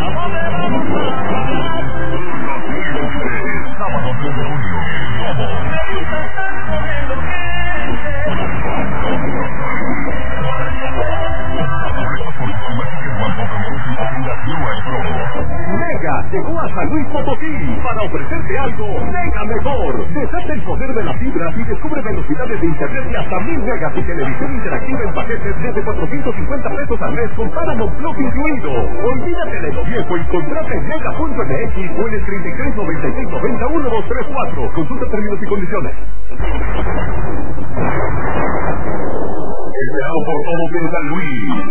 Sábado 3 de junio, Mega llegó a San Luis Potosí para ofrecerte algo mega mejor. Desata el poder de la fibra y descubre velocidades de internet de hasta 1000 megas y televisión interactiva en paquetes desde 450 pesos al mes con Paramount Plus incluido. Olvídate de lo viejo y contrata en mega.mx o en el 3396901234. Consulta términos y condiciones. Esperado por todos en San Luis.